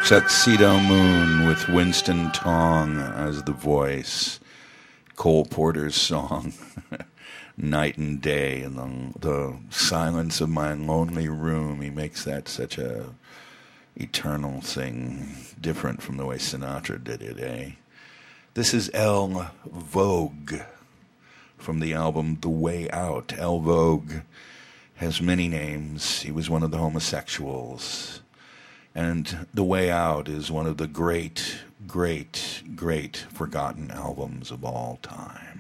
Tuxedo Moon with Winston Tong as the voice. Cole Porter's song, Night and Day, in the silence of my lonely room. He makes that such a eternal thing, different from the way Sinatra did it, eh? This is El Vogue from the album The Way Out. El Vogue has many names. He was one of the homosexuals. And The Way Out is one of the great, great, great forgotten albums of all time.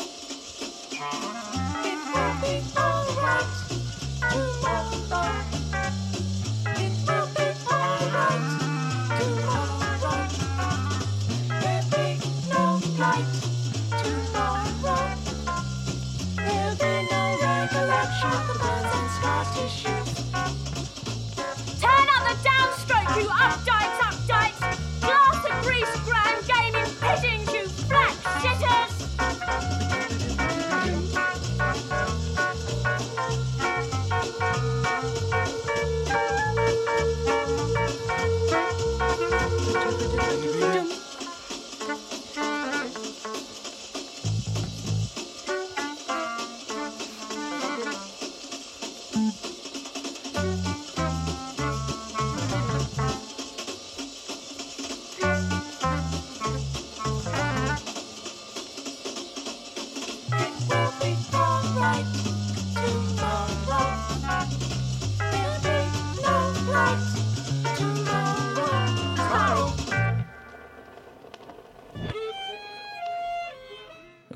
It will be alright tomorrow.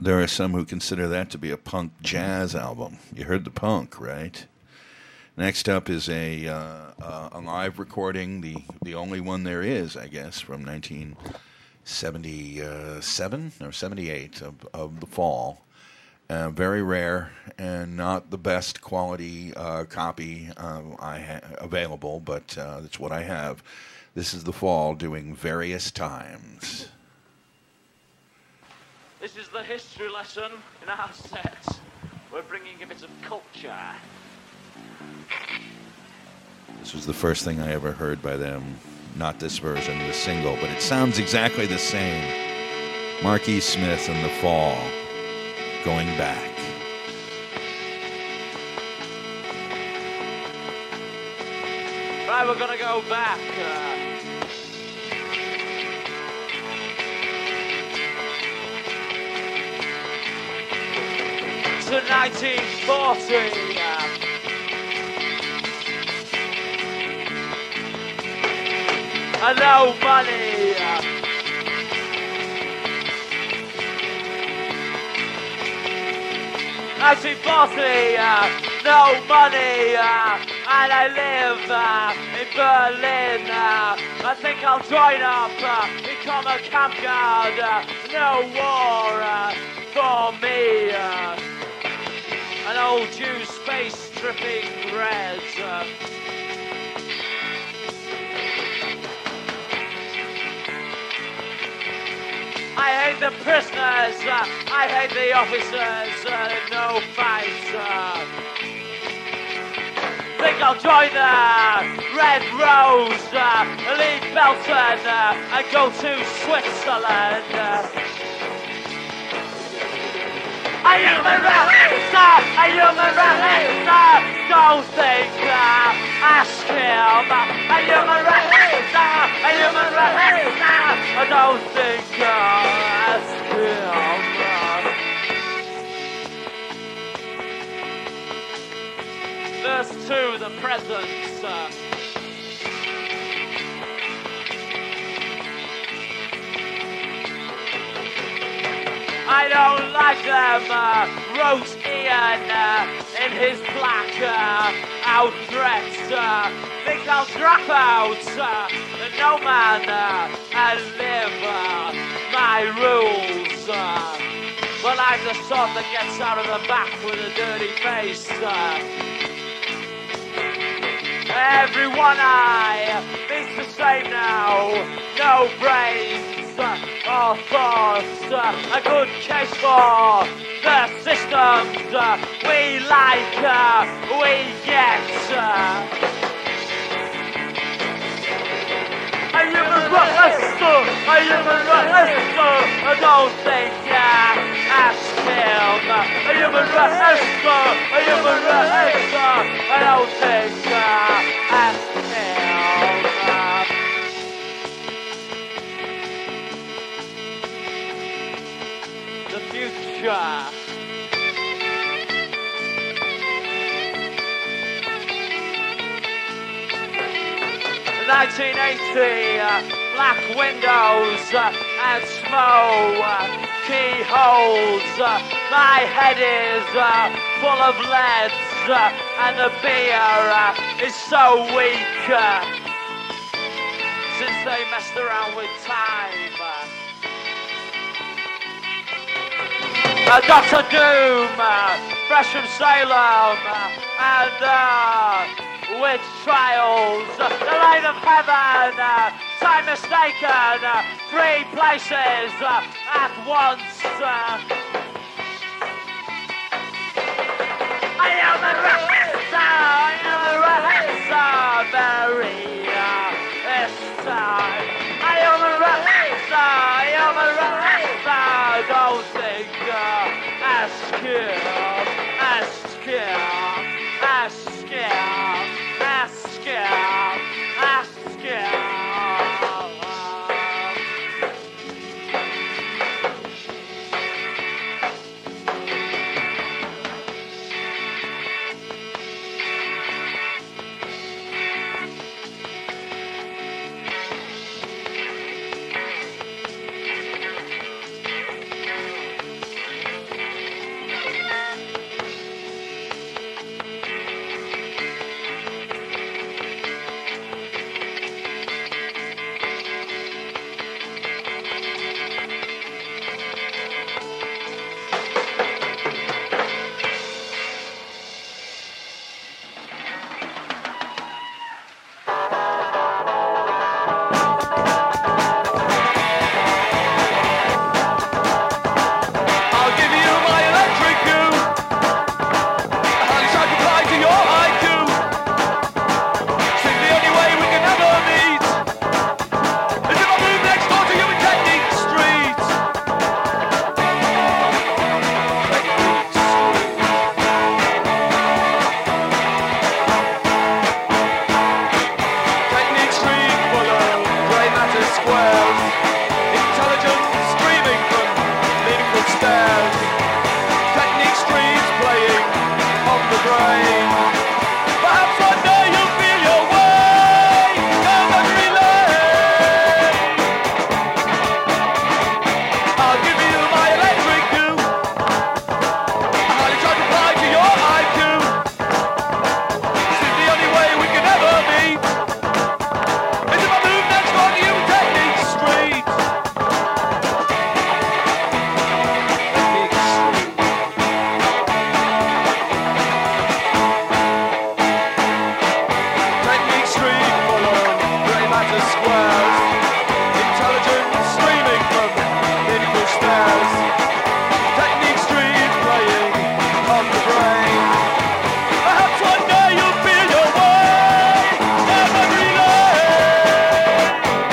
There are some who consider that to be a punk jazz album. You heard the punk, right? Next up is a live recording, the only one there is, I guess, from 1977 or 78 of The Fall. Very rare and not the best quality copy available, but that's what I have. This is The Fall doing Various Times. This is the history lesson in our set. We're bringing a bit of culture. This was the first thing I ever heard by them. Not this version, the single, but it sounds exactly the same. Mark E. Smith and The Fall, Going Back. Right, we're gonna go back. To 1940. No money. 1940, no money, and I live in Berlin. I think I'll join up, become a camp guard. No war for me. An old Jew space dripping bread. I hate the prisoners, I hate the officers, no fight. Think I'll join the Red Rose, leave Belton, and go to Switzerland. A human race, don't think, ask him. A human race, don't think, ask him. Verse 2, the presence. I don't like them, wrote Ian in his black outfit. Think I'll drop out, no man, and live my rules. Well, I'm the sort that gets out of the back with a dirty face. Everyone I meet's the same now, no brains or thoughts, a good case for the systems we like, we get. A human rights, I don't think, ask him. A human rights, I don't think, ask him. The future. 1980, black windows and smoke, keyholes. My head is full of leads and the beer is so weak since they messed around with time. Dr. Doom, fresh from Salem, and witch trials, the light of heaven, time mistaken, three places at once. I am a racer, very this time. I am a racer, don't think, ask him, ask him, ask him. train. Perhaps one day you'll feel your way down memory lane. I'll give you my electric goo. I hardly try to fly to your IQ. This is the only way we can ever meet. Is if I move next door to you, Technique Street. Technique Street full of grey matter squares. Intelligence streaming from medieval stairs. Technique Street playing on the brain. Perhaps one day you'll feel your way down memory lane.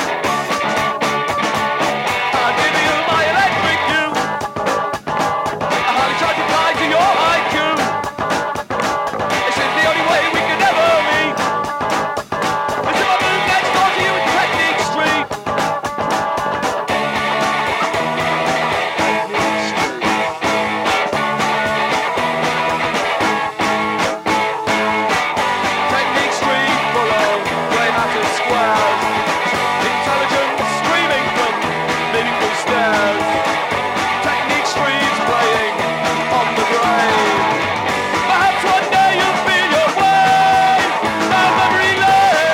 I'll give you my electric goo. I hardly try to fly to your IQ. This is the only way we can ever meet. Is if I move next door to you in Technique Street. Technique Street full of grey matter squares. Intelligence streaming from medieval stairs. Technique Street playing on the brain. Perhaps one day you'll feel your way down memory lane.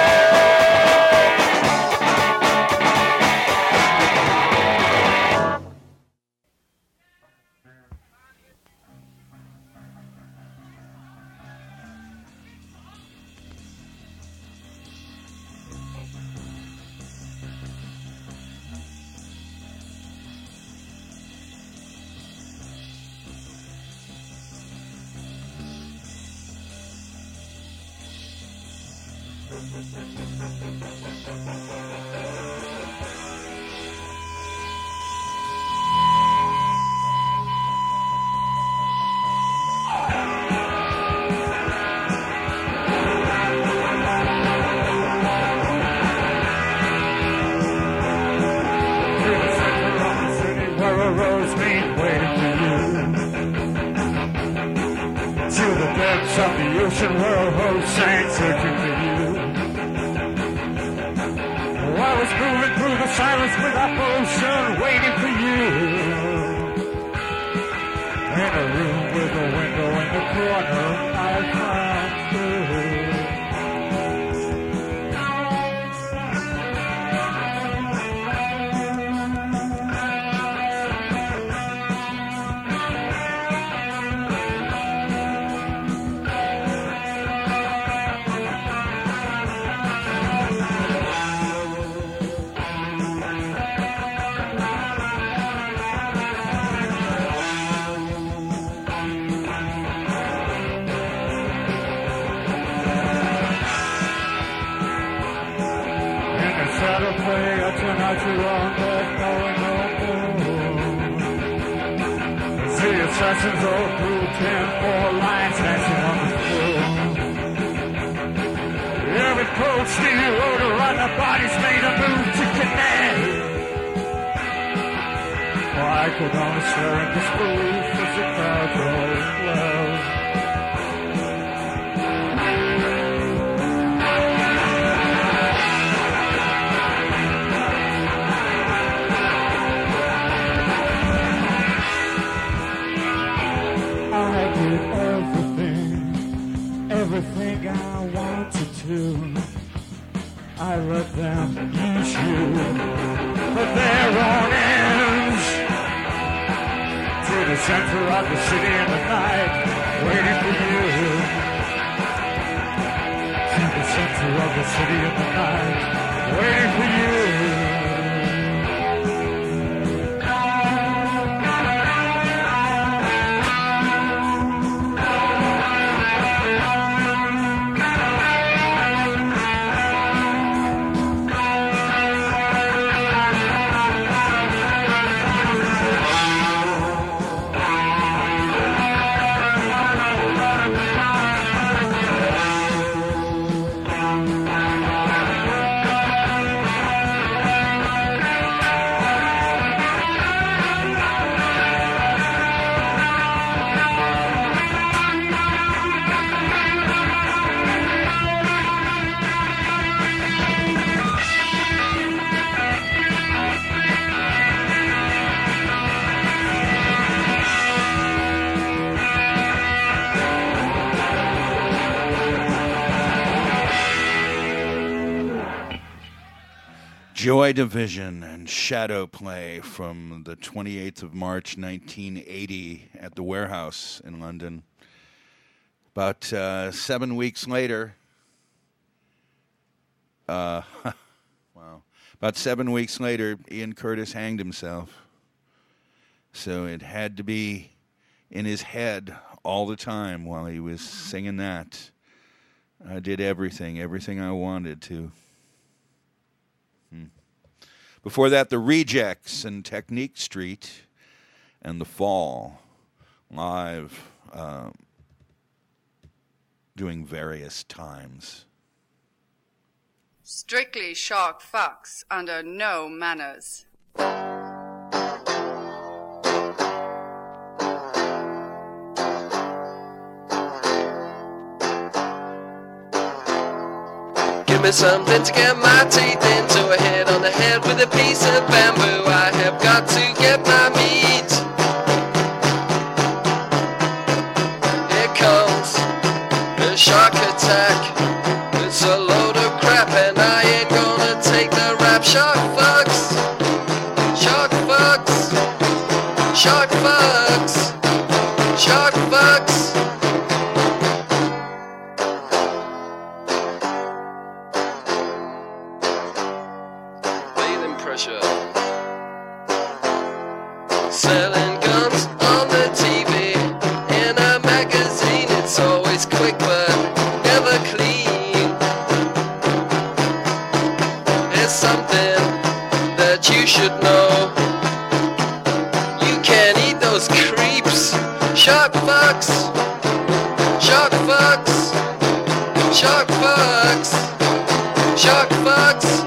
Through the center of the city where a rose meet waiting for you. To the depths of the ocean where a host sang searching for you. Oh, I was moving through the silence without motion waiting for you. In a room with a window in the corner I found you. Tonight you're on deck, knowing no more. The assassins all through 10-4 lines dancing on the floor. Every cold steel odor on the body's made a move to connect. For I could only stare in disbelief as the crowd rolled well. Everything I wanted to, I let them use you for their own ends. To the center of the city in the night, waiting for you. To the center of the city in the night, waiting for you. Joy Division and Shadow Play from the 28th of March, 1980 at the Warehouse in London. About 7 weeks later, wow. About 7 weeks later, Ian Curtis hanged himself. So it had to be in his head all the time while he was singing that. I did everything I wanted to. Before that, the Rejects and Technique Street and The Fall live doing various times. Strictly Shark Fox under no manners. Give me something to get my teeth into, a hit on the head with a piece of bamboo. I have got to get my meat. Here comes the shark attack. It's a load of crap and I ain't gonna take the rap. Shark fucks, shark fucks, shark fucks, shark fucks. Selling guns on the TV, in a magazine, it's always quick but never clean. It's something that you should know. You can't eat those creeps. Shark fucks, shark fucks, shark fucks, shark fucks.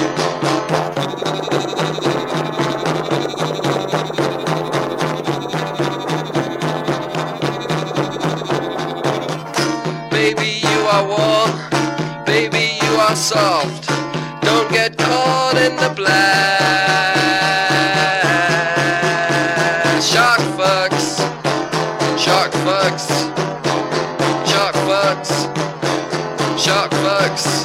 Baby, you are warm, baby, you are soft. Don't get caught in the blast. Shark fucks, shark fucks, shark fucks, shark fucks.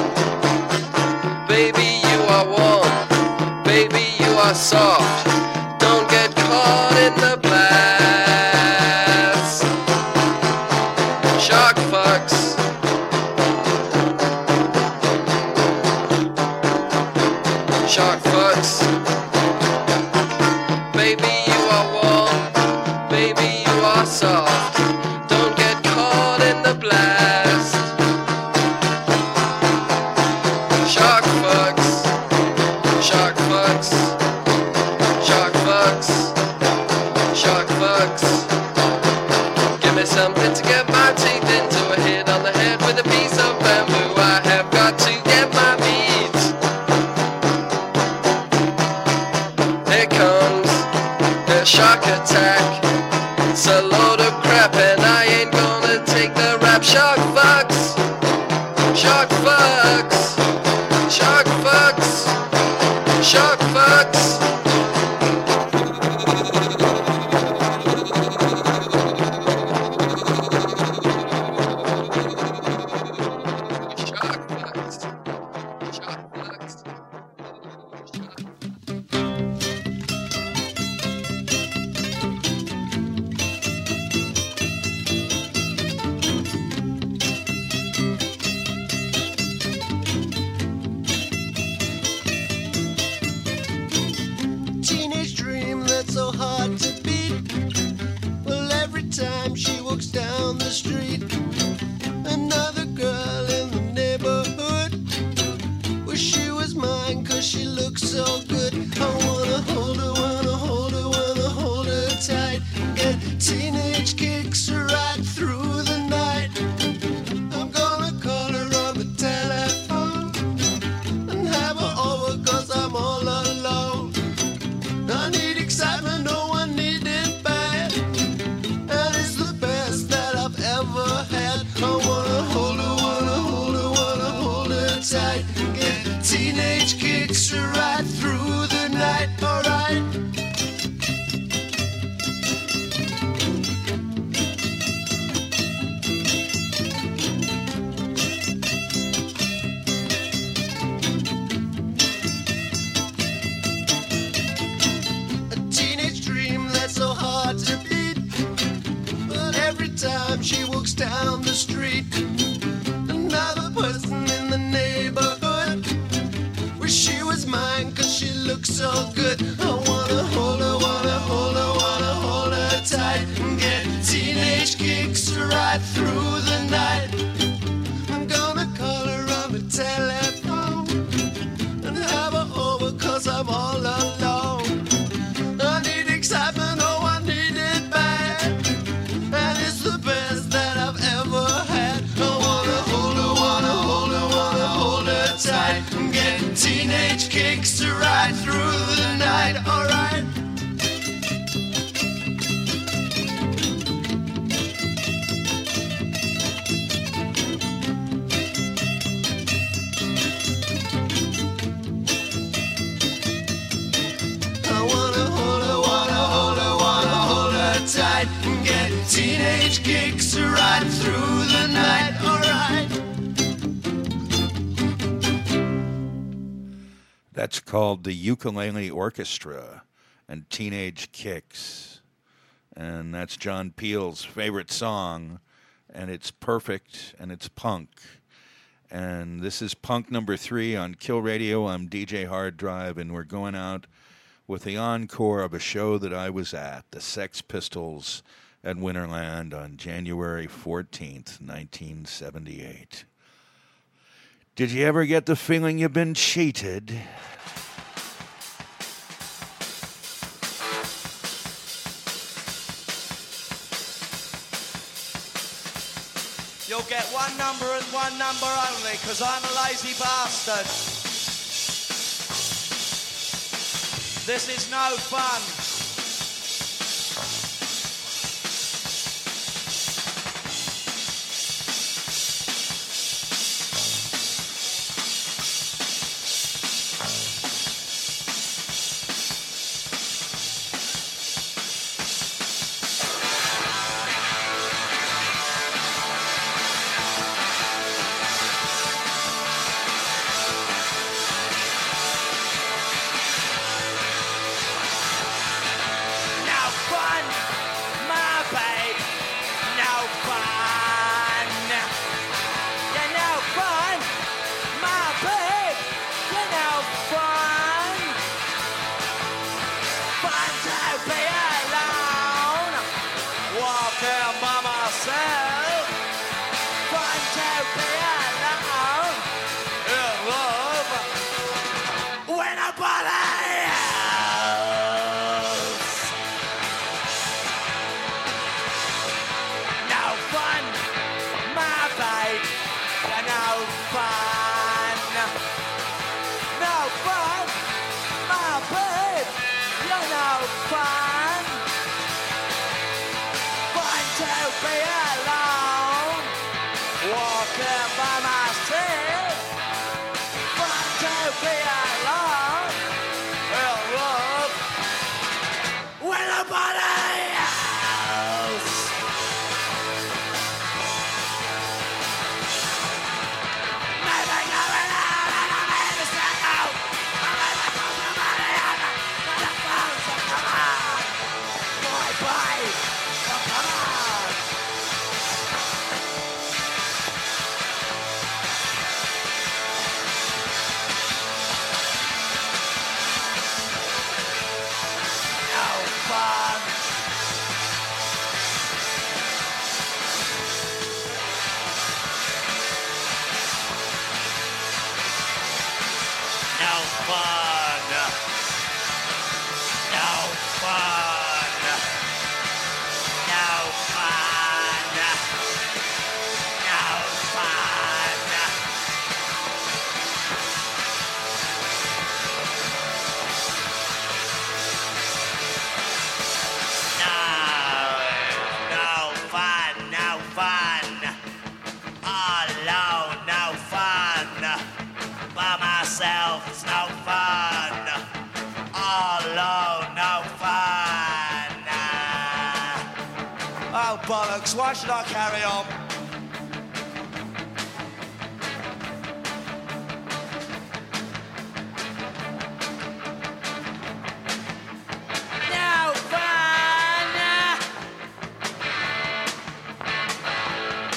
Baby, you are warm, baby, you are soft. Don't get caught in the blast. Shark fucks, shark fucks. Baby, you are warm, baby, you are soft. Don't get caught in the blast. Shark fucks, shark fucks, shark fucks, shark fucks. Give me something to get my teeth into, a hit on the head with a piece of bamboo. I have got to get my meat. Here comes the shark attack. It's a load of crap and I ain't gonna take the rap. Shark fucks, shark fucks, shark fucks, shark fucks. Teenage dream that's so hard to beat. Well, every time she walks down the street, another girl in the neighborhood. Wish she was mine 'cause she looks so good. I wanna hold her, wanna hold her, wanna hold her tight. Get teenage kicks right through the night. I'm gonna call her on the telephone and have her over 'cause I'm all alone. I need excitement, no one need it bad. And it's the best that I've ever had. walks down the street. Another person in the neighborhood. Wish she was mine, cause she looks so good. I wanna hold her, wanna hold her, wanna hold her tight. And get teenage kicks right through the night. I'm gonna call her on the telephone and have her over, cause I'm all alone. I need excitement, oh I need it bad. And it's the best that I've ever had. I wanna hold her, wanna hold her, wanna hold her tight. I'm getting teenage kicks right through the night, alright. Teenage kicks right through the night, alright. That's called the Ukulele Orchestra and Teenage Kicks. And that's John Peel's favorite song, and it's perfect, and it's punk. And this is punk number 3 on Kill Radio. I'm DJ Hard Drive, and we're going out with the encore of a show that I was at, the Sex Pistols at Winterland on January 14th, 1978. Did you ever get the feeling you've been cheated? You'll get one number and one number only, because I'm a lazy bastard. This is no fun. Bollocks, why should I carry on? No fun!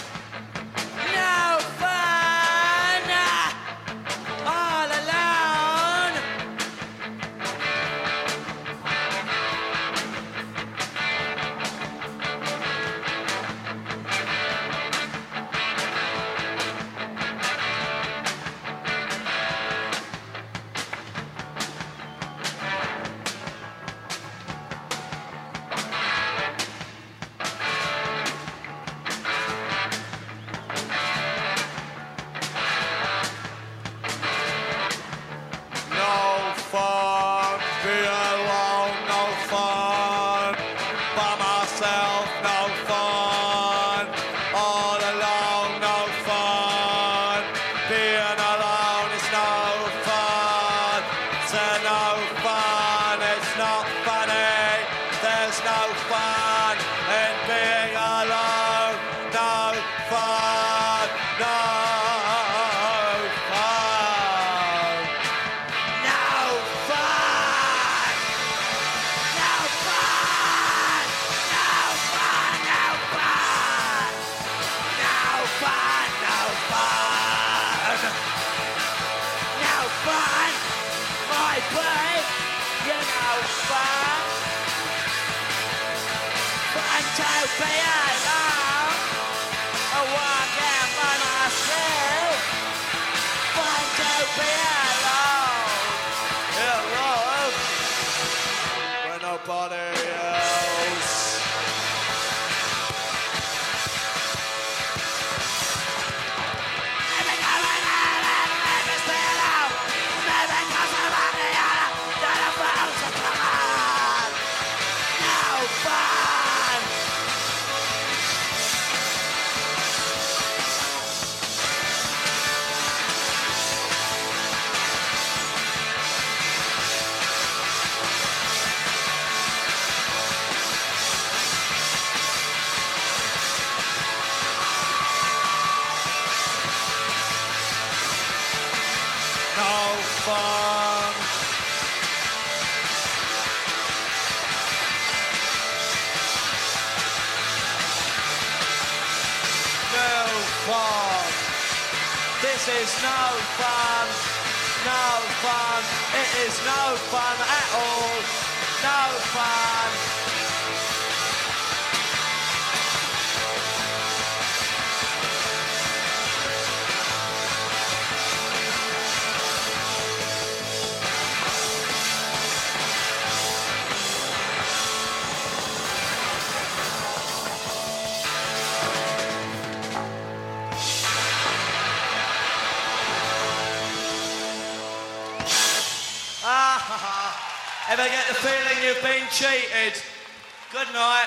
fun, no fun, no fun, no fun, no fun, no fun, no fun, no fun, no fun, my babe, you know fun. Fun to be alone, I walk out by myself. Fun to be alone, when nobody else. No fun. No fun. No fun. This is no fun. No fun. It is no fun at all. No fun. Ever get the feeling you've been cheated? Good night.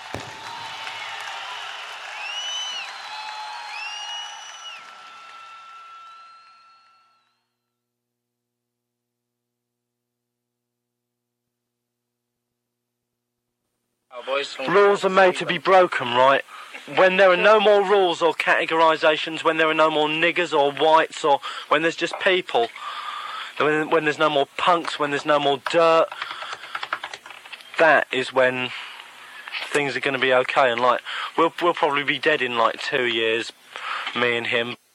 Rules are made to be broken, right? When there are no more rules or categorisations, when there are no more niggers or whites, or when there's just people, when there's no more punks, when there's no more dirt, that is when things are going to be okay. And like, we'll probably be dead in like 2 years, me and him.